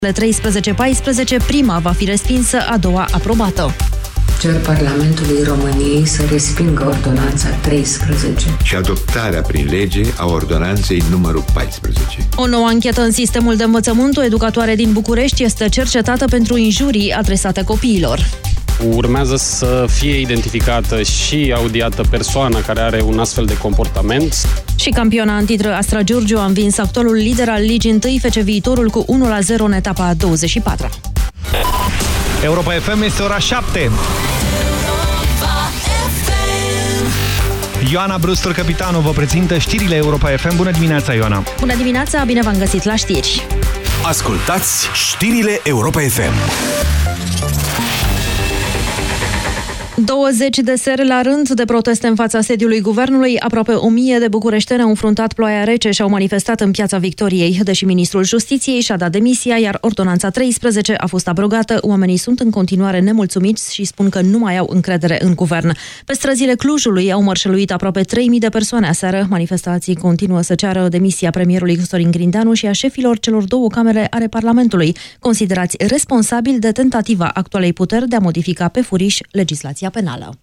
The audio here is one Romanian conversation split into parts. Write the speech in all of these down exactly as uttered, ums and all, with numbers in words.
treisprezece paisprezece, prima va fi respinsă, a doua aprobată. Cer Parlamentului României să respingă ordonanța treisprezece și adoptarea prin lege a ordonanței numărul paisprezece. O nouă anchetă în sistemul de învățământ. O educatoare din București este cercetată pentru injurii adresate copiilor. Urmează să fie identificată și audiată persoana care are un astfel de comportament. Și campioana în titră Astra Giurgiu a învins actualul lider al Ligii unu F C Viitorul cu unu la zero în etapa a douăzeci și patra. Europa F M, este ora șapte. Ioana Brustur, capitanul, vă prezintă știrile Europa F M. Bună dimineața, Ioana! Bună dimineața, bine v-am găsit la știri! Ascultați știrile Europa F M. douăzeci de seri la rând de proteste în fața sediului guvernului. Aproape o mie de bucureșteni au înfruntat ploaia rece și au manifestat în Piața Victoriei. Deși ministrul Justiției și-a dat demisia, iar ordonanța treisprezece a fost abrogată, oamenii sunt în continuare nemulțumiți și spun că nu mai au încredere în guvern. Pe străzile Clujului au mărșăluit aproape trei mii de persoane aseară. Manifestații continuă să ceară demisia premierului Sorin Grindeanu și a șefilor celor două camere ale Parlamentului, considerați responsabili de tentativa actualei puteri de a modifica pe furiș legislația penală.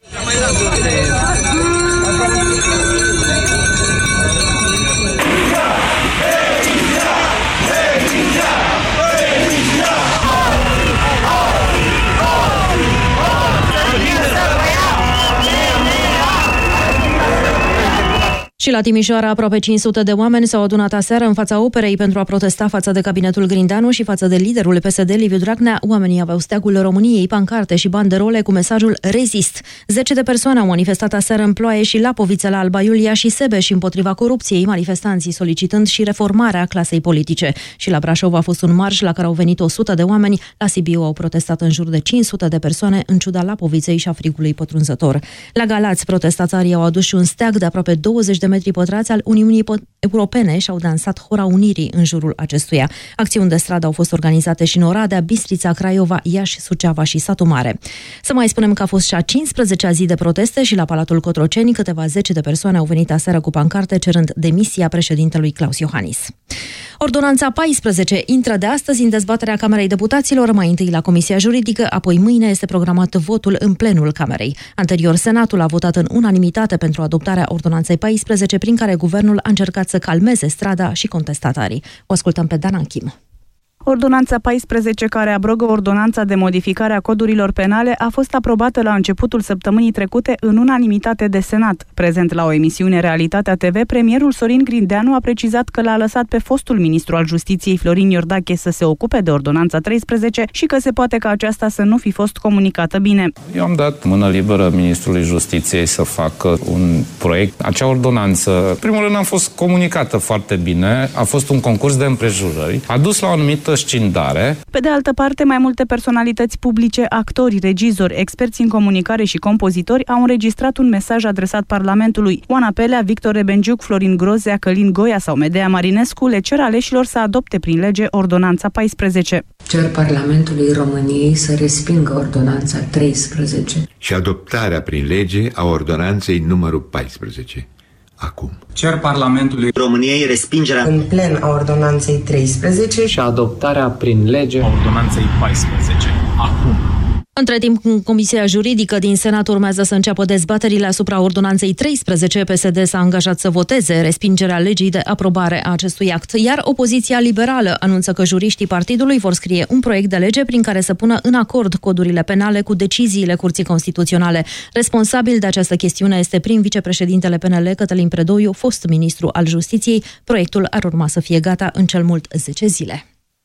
Și la Timișoara, aproape cinci sute de oameni s-au adunat aseară în fața operei pentru a protesta față de cabinetul Grindeanu și față de liderul P S D, Liviu Dragnea. Oamenii aveau steagul României, pancarte și banderole cu mesajul Rezist. Zece de persoane au manifestat aseară în Ploaie și Lapoviță, la Alba Iulia și Sebeș împotriva corupției, manifestanții solicitând și reformarea clasei politice. Și la Brașov a fost un marș la care au venit o sută de oameni. La Sibiu au protestat în jur de cinci sute de persoane, în ciuda Lapoviței și a frigului pătrunzător. La Galați, protestatarii au adus și un steag de aproape douăzeci de metri pătrați al Uniunii Europene și au dansat Hora Unirii în jurul acestuia. Acțiuni de stradă au fost organizate și în Oradea, Bistrița, Craiova, Iași, Suceava și Satu Mare. Să mai spunem că a fost și a cincisprezecea zi de proteste și la Palatul Cotroceni câteva zeci de persoane au venit aseară cu pancarte cerând demisia președintelui Claus Iohannis. Ordonanța paisprezece intră de astăzi în dezbaterea Camerei Deputaților, mai întâi la Comisia Juridică, apoi mâine este programat votul în plenul Camerei. Anterior, Senatul a votat în unanimitate pentru adoptarea ordonanței paisprezece, prin care guvernul a încercat să calmeze strada și contestatarii. O ascultăm pe Dan Anchim. Ordonanța paisprezece, care abrogă ordonanța de modificare a codurilor penale, a fost aprobată la începutul săptămânii trecute în unanimitate de Senat. Prezent la o emisiune Realitatea T V, premierul Sorin Grindeanu a precizat că l-a lăsat pe fostul ministru al Justiției Florin Iordache să se ocupe de ordonanța treisprezece și că se poate ca aceasta să nu fi fost comunicată bine. Eu am dat mână liberă ministrului Justiției să facă un proiect. Acea ordonanță, primul rând, a fost comunicată foarte bine, a fost un concurs de împrejurări, a dus la o anumită scindare. Pe de altă parte, mai multe personalități publice, actori, regizori, experți în comunicare și compozitori au înregistrat un mesaj adresat Parlamentului. Oana Pelea, Victor Rebenciuc, Florin Grozea, Călin Goia sau Medea Marinescu le cer aleșilor să adopte prin lege ordonanța paisprezece. Cer Parlamentului României să respingă ordonanța treisprezece și adoptarea prin lege a ordonanței numărul paisprezece. Acum. Cer Parlamentului României respingerea în plen a ordonanței treisprezece și adoptarea prin lege a ordonanței paisprezece. Acum. Între timp, Comisia Juridică din Senat urmează să înceapă dezbaterile asupra ordonanței treisprezece. P S D s-a angajat să voteze respingerea legii de aprobare a acestui act, iar opoziția liberală anunță că juriștii partidului vor scrie un proiect de lege prin care să pună în acord codurile penale cu deciziile Curții Constituționale. Responsabil de această chestiune este prim vicepreședintele P N L, Cătălin Predoiu, fost ministru al Justiției. Proiectul ar urma să fie gata în cel mult zece zile.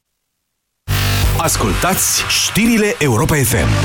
Ascultați știrile Europa F M.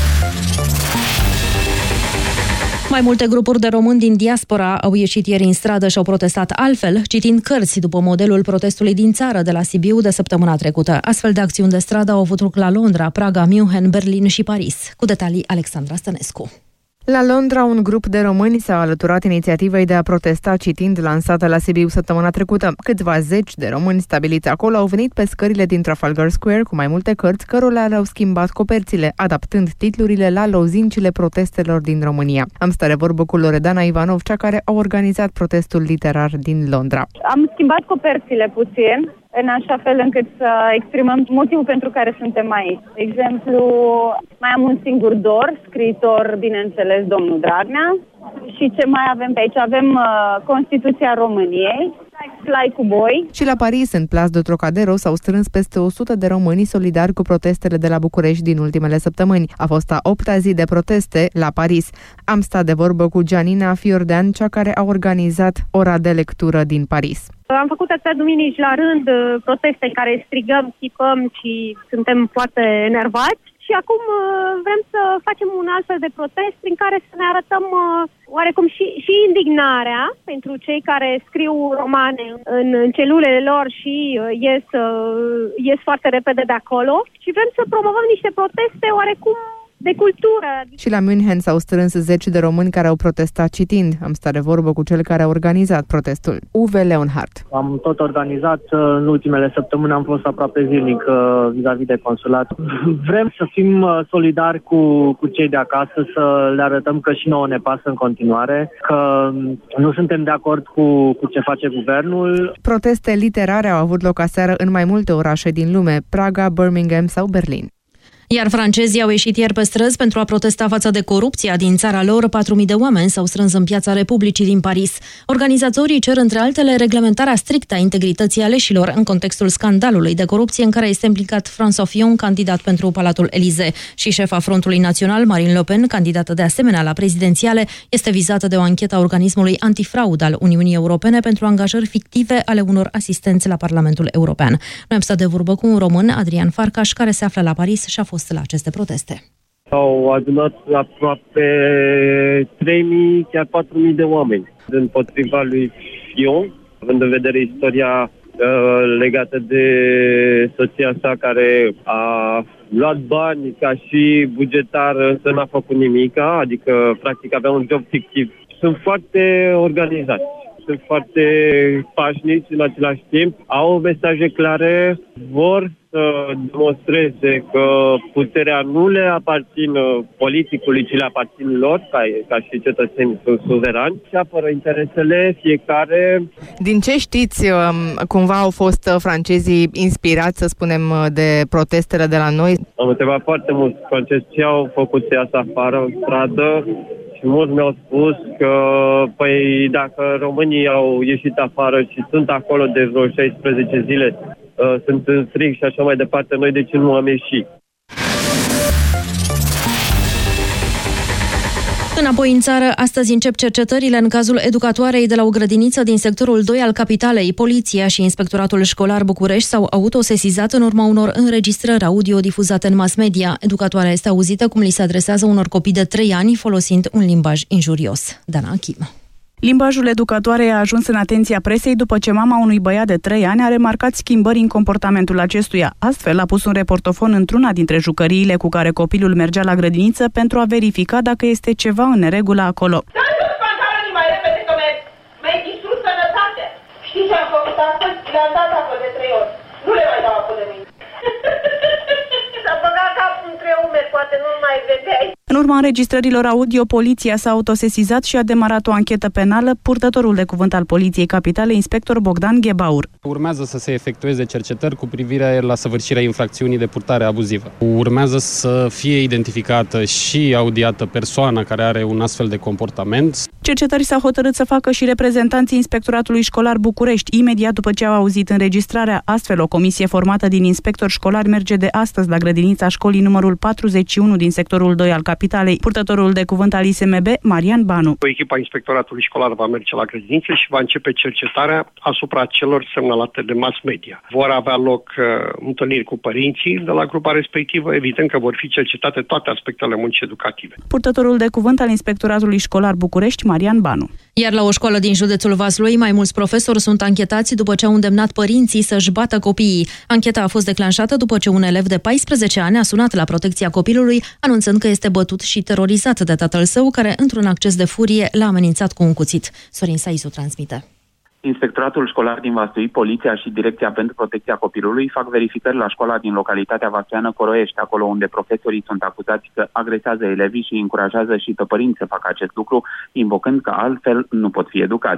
Mai multe grupuri de români din diaspora au ieșit ieri în stradă și au protestat altfel, citind cărți după modelul protestului din țară de la Sibiu de săptămâna trecută. Astfel de acțiuni de stradă au avut loc la Londra, Praga, München, Berlin și Paris. Cu detalii, Alexandra Stănescu. La Londra, un grup de români s-a alăturat inițiativei de a protesta citind, lansată la Sibiu săptămâna trecută. Câțiva zeci de români stabiliți acolo au venit pe scările din Trafalgar Square cu mai multe cărți, cărora le-au schimbat coperțile, adaptând titlurile la lozincile protestelor din România. Am stat de vorbă cu Loredana Ivanov, cea care a organizat protestul literar din Londra. Am schimbat coperțile puțin. în așa fel încât să exprimăm motivul pentru care suntem aici. De exemplu, mai am un singur dor, scriitor, bineînțeles, domnul Dragnea. Și ce mai avem pe aici? Avem uh, Constituția României, Fly cu boi. Și la Paris, în Place de Trocadero, s-au strâns peste o sută de români solidari cu protestele de la București din ultimele săptămâni. A fost a opta zi de proteste la Paris. Am stat de vorbă cu Gianina Fiordean, cea care a organizat ora de lectură din Paris. Am făcut atâtea duminici la rând proteste în care strigăm, țipăm și suntem foarte enervați. Și acum vrem să facem un alt fel de protest prin care să ne arătăm oarecum și, și indignarea pentru cei care scriu romane în, în celulele lor și ies, ies foarte repede de acolo. Și vrem să promovăm niște proteste oarecum de cultură. Și la München s-au strâns zeci de români care au protestat citind. Am stat de vorbă cu cel care a organizat protestul, Uwe Leonhardt. Am tot organizat, în ultimele săptămâni am fost aproape zilnic vis-a-vis de consulat. Vrem să fim solidari cu, cu cei de acasă, să le arătăm că și nouă ne pasă în continuare, că nu suntem de acord cu, cu ce face guvernul. Proteste literare au avut loc aseară în mai multe orașe din lume, Praga, Birmingham sau Berlin. Iar francezii au ieșit ieri pe străzi pentru a protesta față de corupția din țara lor. patru mii de oameni s-au strâns în Piața Republicii din Paris. Organizatorii cer, între altele, reglementarea strictă a integrității aleșilor în contextul scandalului de corupție în care este implicat François Fillon, candidat pentru Palatul Élysée. Și șefa Frontului Național, Marine Le Pen, candidată de asemenea la prezidențiale, este vizată de o anchetă a organismului antifraud al Uniunii Europene pentru angajări fictive ale unor asistenți la Parlamentul European. Noi am stat de vorbă cu un român, Adrian Farcaș, care se află la Paris și a fost la aceste proteste. Au adunat aproape trei mii, chiar patru mii de oameni împotriva lui Fillon, având în vedere istoria uh, legată de soția sa care a luat bani ca și bugetar, însă n-a făcut nimica, adică practic avea un job fictiv. Sunt foarte organizați. Sunt foarte pașnici în același timp, au mesaje clare, vor să demonstreze că puterea nu le aparține politicului, ci le aparține lor, ca, ca și cetățeni suverani, și apără interesele fiecare. Din ce știți, cumva au fost francezii inspirați, să spunem, de protestele de la noi? Am întrebat foarte mulți francezi ce au făcut să iasă afară în stradă. Și mulți mi-au spus că, păi, dacă românii au ieșit afară și sunt acolo de vreo șaisprezece zile, uh, sunt în strig și așa mai departe, noi de ce nu am ieșit? Înapoi în țară, astăzi încep cercetările în cazul educatoarei de la o grădiniță din sectorul doi al capitalei. Poliția și Inspectoratul Școlar București s-au autosesizat în urma unor înregistrări audio difuzate în mass media. Educatoarea este auzită cum li se adresează unor copii de trei ani folosind un limbaj injurios. Dana Achim. Limbajul educatoarei a ajuns în atenția presei după ce mama unui băiat de trei ani a remarcat schimbări în comportamentul acestuia. Astfel, a pus un reportofon într-una dintre jucăriile cu care copilul mergea la grădiniță pentru a verifica dacă este ceva în neregulă acolo. Mai repede că mi-ai distrus sănătatea. Știi ce am făcut astăzi? Le-am dat apă de trei ori. Nu le mai dau apă de mâine. S-a băgat capul între umeri, poate nu mai vedeai. În urma înregistrărilor audio, poliția s-a autosesizat și a demarat o anchetă penală. Purtătorul de cuvânt al Poliției Capitale, inspector Bogdan Ghebaur. Urmează să se efectueze cercetări cu privire la săvârșirea infracțiunii de purtare abuzivă. Urmează să fie identificată și audiată persoana care are un astfel de comportament. Cercetări s-au hotărât să facă și reprezentanții Inspectoratului Școlar București, imediat după ce au auzit înregistrarea. Astfel, o comisie formată din inspectori școlari merge de astăzi la grădinița școlii numărul patruzeci și unu din sectorul doi al capitalei. Purtătorul de cuvânt al I S M B, Marian Banu. Echipa Inspectoratului Școlar va merge la grădiniță și va începe cercetarea asupra celor semnalate de mass media. Vor avea loc uh, întâlniri cu părinții de la grupa respectivă, evident că vor fi cercetate toate aspectele muncii educative. Purtătorul de cuvânt al Inspectoratului Școlar București, Marian Banu. Iar la o școală din județul Vaslui, mai mulți profesori sunt anchetați după ce au îndemnat părinții să-și bată copiii. Ancheta a fost declanșată după ce un elev de paisprezece ani a sunat la protecția copilului, anunțând că este bătut și terorizat de tatăl său, care, într-un acces de furie, l-a amenințat cu un cuțit. Sorin Saisu transmite. Inspectoratul școlar din Vaslui, Poliția și Direcția pentru Protecția Copilului fac verificări la școala din localitatea vasluiană Coroiești, acolo unde profesorii sunt acuzați că agresează elevii și încurajează și pe părinți să facă acest lucru, invocând că altfel nu pot fi educați.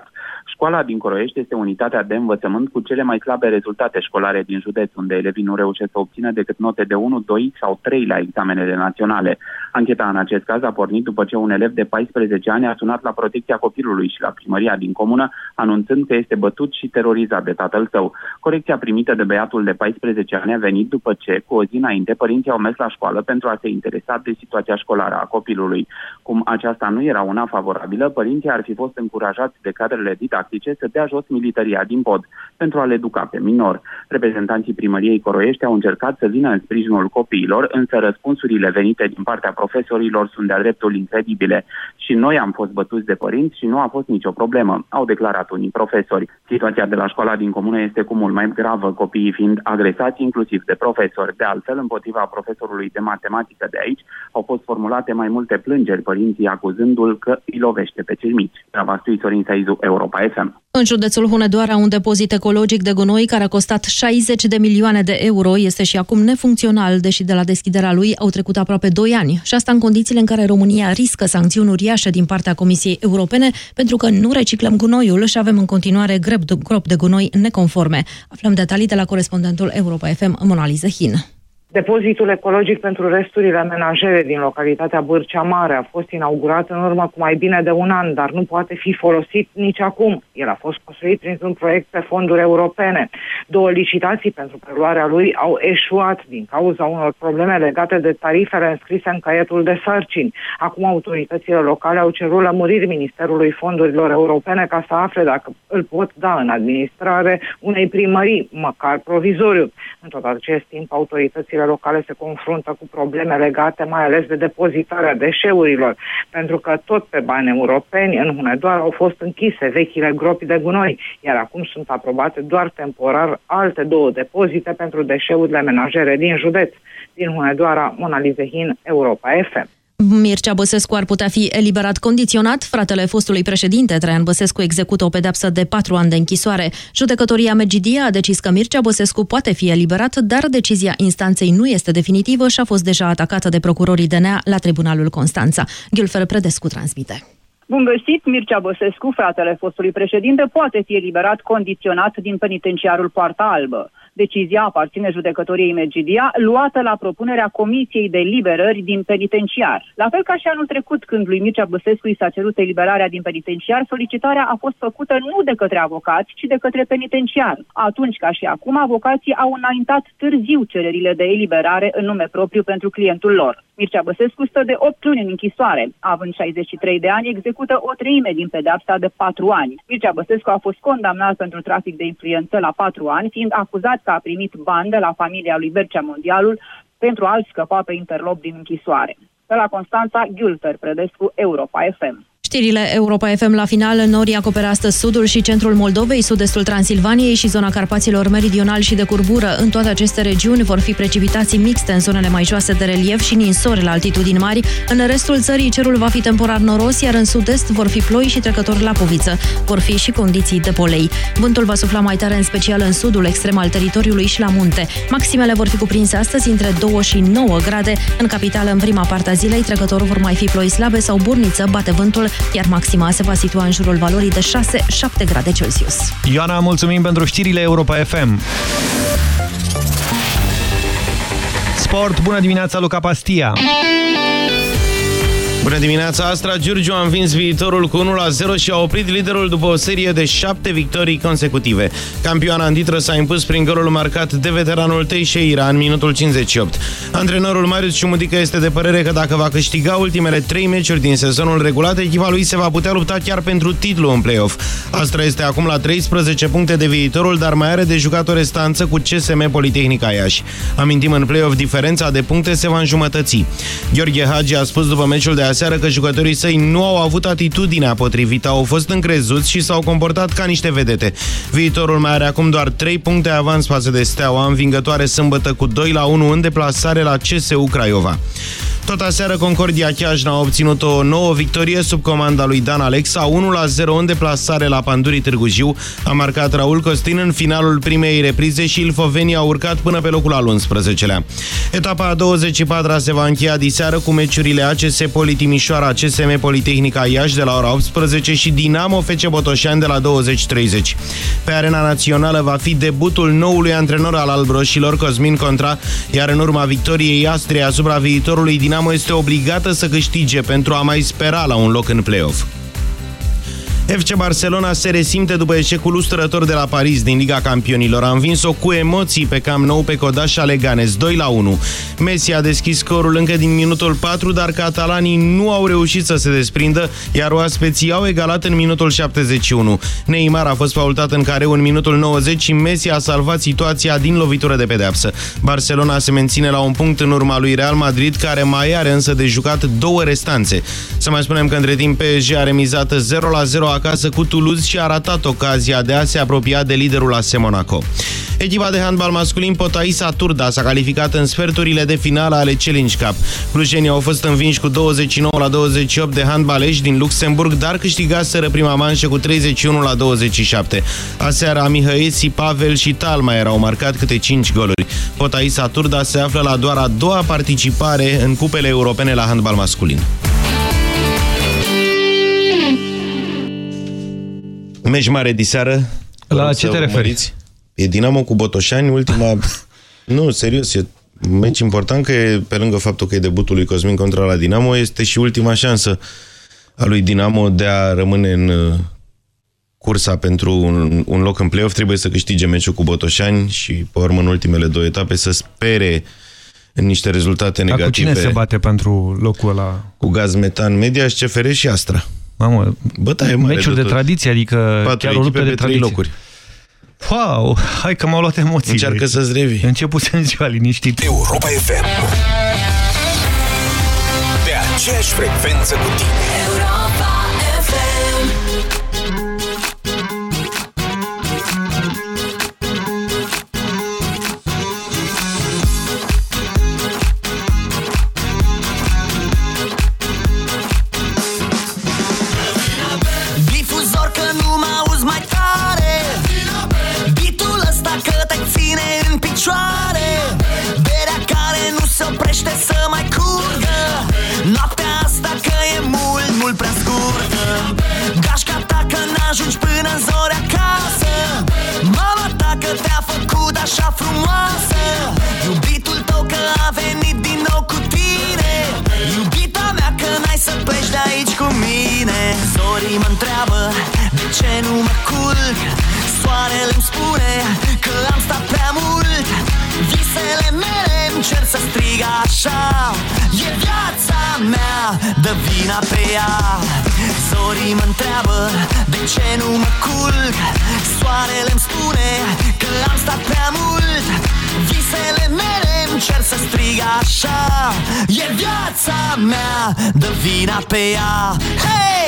Școala din Coroiești este unitatea de învățământ cu cele mai slabe rezultate școlare din județ, unde elevii nu reușesc să obțină decât note de unu, doi sau trei la examenele naționale. Ancheta în acest caz a pornit după ce un elev de paisprezece ani a sunat la protecția copilului și la primăria din comună, anunțând că este bătut și terorizat de tatăl său. Corecția primită de băiatul de paisprezece ani a venit după ce, cu o zi înainte, părinții au mers la școală pentru a se interesa de situația școlară a copilului. Cum aceasta nu era una favorabilă, părinții ar fi fost încurajați de cadrele didactice să dea jos militaria din pod pentru a-l educa pe minor. Reprezentanții primăriei Coroiești au încercat să vină în sprijinul copiilor, însă răspunsurile venite din partea profesorilor sunt de-a dreptul incredibile. Și noi am fost bătuți de părinți și nu a fost nicio problemă, au declarat unii profesori. Situația de la școala din comună este cu mult mai gravă, copiii fiind agresați inclusiv de profesori. De altfel, împotriva profesorului de matematică de aici, au fost formulate mai multe plângeri, părinții acuzându-l că îi lovește pe cei mici. Travastui Sorin Saizu, Europa F M. În județul Hunedoara, un depozit ecologic de gunoi care a costat șaizeci de milioane de euro este și acum nefuncțional, deși de la deschiderea lui au trecut aproape doi ani. Și asta în condițiile în care România riscă sancțiuni uriașe din partea Comisiei Europene pentru că nu reciclăm gunoiul și avem în continuare gropi de gunoi neconforme. Aflăm detalii de la corespondentul Europa F M, Mona Lisa Hin. Depozitul ecologic pentru resturile menajere din localitatea Bârcea Mare a fost inaugurat în urmă cu mai bine de un an, dar nu poate fi folosit nici acum. El a fost construit printr-un proiect pe fonduri europene. Două licitații pentru preluarea lui au eșuat din cauza unor probleme legate de tarifele înscrise în caietul de sarcini. Acum autoritățile locale au cerut lămuriri Ministerului Fondurilor Europene ca să afle dacă îl pot da în administrare unei primării, măcar provizoriu. În tot acest timp, autoritățile locale se confruntă cu probleme legate mai ales de depozitarea deșeurilor, pentru că tot pe bani europeni în Hunedoara au fost închise vechile gropi de gunoi, iar acum sunt aprobate doar temporar alte două depozite pentru deșeurile menajere din județ. Din Hunedoara, Mona Lisa Hin, Europa F M. Mircea Băsescu ar putea fi eliberat condiționat. Fratele fostului președinte, Traian Băsescu, execută o pedeapsă de patru ani de închisoare. Judecătoria Megidia a decis că Mircea Băsescu poate fi eliberat, dar decizia instanței nu este definitivă și a fost deja atacată de procurorii D N A la Tribunalul Constanța. Ghiulfer Predescu transmite. Bun găsit, Mircea Băsescu, fratele fostului președinte, poate fi eliberat condiționat din penitenciarul Poarta Albă. Decizia aparține judecătoriei Megidia, luată la propunerea Comisiei de Liberări din penitenciar. La fel ca și anul trecut, când lui Mircea Băsescu i s-a cerut eliberarea din penitenciar, solicitarea a fost făcută nu de către avocați, ci de către penitenciar. Atunci, ca și acum, avocații au înaintat târziu cererile de eliberare în nume propriu pentru clientul lor. Mircea Băsescu stă de opt luni în închisoare. Având șaizeci și trei de ani, execută o treime din pedeapsa de patru ani. Mircea Băsescu a fost condamnat pentru trafic de influență la patru ani, fiind acuzat că a primit bani de la familia lui Bercea Mondialul pentru a-l scăpa pe interlop din închisoare. De la Constanța, Ghiulfer Predescu, Europa F M. Știrile Europa F M la final. Norii acoperă astăzi sudul și centrul Moldovei, sud-estul Transilvaniei și zona Carpaților Meridional și de curbură. În toate aceste regiuni vor fi precipitații mixte în zonele mai joase de relief și ninsori la altitudini mari. În restul țării cerul va fi temporar noros, iar în sud-est vor fi ploi și trecători la poviță. Vor fi și condiții de polei. Vântul va sufla mai tare în special în sudul extrem al teritoriului și la munte. Maximele vor fi cuprinse astăzi între doi și nouă grade. În capitală, în prima parte a zilei, trecători vor mai fi ploi slabe sau burniță, bate vântul, iar maxima se va situa în jurul valorii de șase șapte grade Celsius. Ioana, mulțumim pentru știrile Europa F M. Sport, bună dimineața, Luca Pastia! Bună dimineața, Astra Giurgiu a învins Viitorul cu unu la zero și a oprit liderul după o serie de șapte victorii consecutive. Campioana în titră s-a impus prin golul marcat de veteranul Teixeira în minutul cincizeci și opt. Antrenorul Marius Ciumudică este de părere că dacă va câștiga ultimele trei meciuri din sezonul regulat, echipa lui se va putea lupta chiar pentru titlu în play-off. Astra este acum la treisprezece puncte de Viitorul, dar mai are de jucat o restanță cu C S M Politehnica Iași. Amintim, în play-off diferența de puncte se va înjumătăți. Gheorghe Hagi a spus după meciul de aseară că jucătorii săi nu au avut atitudinea potrivită, au fost încrezuți și s-au comportat ca niște vedete. Viitorul mai are acum doar trei puncte avans față de Steaua, învingătoare sâmbătă cu doi la unu în deplasare la C S U Craiova. Tot aseară Concordia Chiajna a obținut o nouă victorie sub comanda lui Dan Alexa, unu la zero în deplasare la Pandurii Târgu Jiu. A marcat Raul Costin în finalul primei reprize și ilfovenii au urcat până pe locul al unsprezecelea. Etapa a douăzeci și patra se va încheia diseară cu meciurile A C S Poli Timișoara, C S M Politehnica Iași de la ora optsprezece și Dinamo F C Botoșani de la douăzeci treizeci. Pe arena națională va fi debutul noului antrenor al albroșilor, Cosmin Contra, iar în urma victoriei Astriei asupra viitorului Dinamo este obligată să câștige pentru a mai spera la un loc în play-off. F C Barcelona se resimte după eșecul usturător de la Paris din Liga Campionilor. A învins-o cu emoții pe Camp Nou pe Codașa Leganes, doi la unu. Messi a deschis scorul încă din minutul patru, dar catalanii nu au reușit să se desprindă, iar oaspeții au egalat în minutul șaptezeci și unu. Neymar a fost faultat în careu în minutul nouăzeci și Messi a salvat situația din lovitură de pedeapsă. Barcelona se menține la un punct în urma lui Real Madrid, care mai are însă de jucat două restanțe. Să mai spunem că între timp P S G a remizat zero la zero acasă cu Toulouse și a ratat ocazia de a se apropia de liderul A S Monaco. Echipa de handbal masculin Potaisa Turda s-a calificat în sferturile de finală ale Challenge Cup. Clujenii au fost învinși cu douăzeci și nouă la douăzeci și opt de handbalești din Luxemburg, dar câștigaseră prima manșă cu treizeci și unu la douăzeci și șapte. Aseară Mihăiesi, Pavel și Talmaier au marcat câte cinci goluri. Potaisa Turda se află la doar a doua participare în cupele europene la handbal masculin. Meci mare diseară. La ce te referiți? E Dinamo cu Botoșani, ultima... Nu, serios, e meci important că e, pe lângă faptul că e debutul lui Cosmin Contra la Dinamo, este și ultima șansă a lui Dinamo de a rămâne în cursa pentru un, un loc în play-off. Trebuie să câștige meciul cu Botoșani și, pe urmă, în ultimele două etape, să spere în niște rezultate negative. Dar cu cine se bate pentru locul ăla? Cu Gaz Metan, Mediaș, C F R și Astra. Mamă, bătaie mare meciul de, de tradiție, adică patru chiar o luptă de pe tradiție. Locuri. Wow, hai că m-au luat emoții. Încearcă să-ți revii. Începusem ziua liniștit. Europa F M. Pe aceeași frecvență cu tine. Europa F M. Difuzor că nu mă auzi mai tare, beatul ăsta că te ține în picioare, berea care nu se oprește să mai curgă, noaptea asta că e mult, mult prea scurtă, gașca ta că n-ajungi până în zori acasă, mama ta că te-a făcut așa frumoasă, iubitul tău că a venit din nou cu tine, iubita mea că n-ai să pleci de aici cu mine. Zorii mă întreabă de ce nu mă culc, soarele îmi spune că am stat prea mult, visele mele îmi cer să strig așa, e viața mea, dă vina pe ea. Zorii mă întreabă de ce nu mă culc, soarele îmi spune că am stat prea mult, visele mele îmi cer să strig așa, e viața mea, dă vina pe ea. Hey!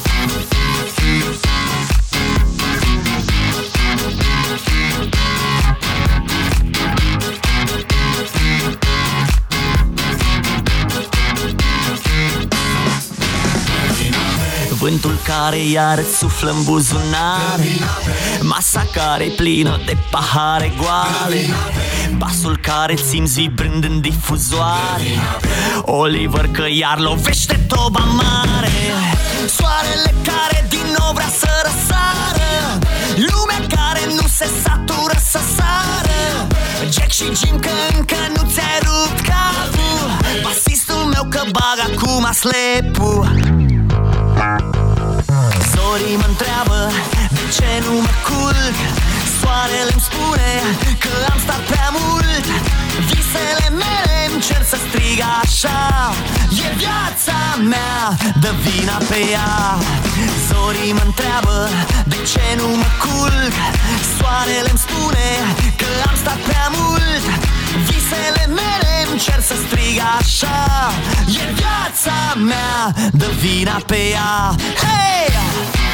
Vântul care iar îți suflă în buzunare, masa care-i plină de pahare goale, basul care ți-mi vibrând în difuzoare, Oliver că iar lovește toba mare, soarele care din nou vrea să răsară, lumea care nu se satură să sară, Jack și Jim că încă nu ți-ai rupt capul, basistul meu că bag acum slepul. Zorii mă întreabă de ce nu mă culc, soarele îmi spune că am stat prea mult, visele mele îmi cer să strig așa, e viața mea, dă vina pe ea. Zorii mă întreabă de ce nu mă culc, soarele îmi spune că am stat prea mult, visele mele îmi cer să strig așa, e viața mea, dă vina pe ea. Hey!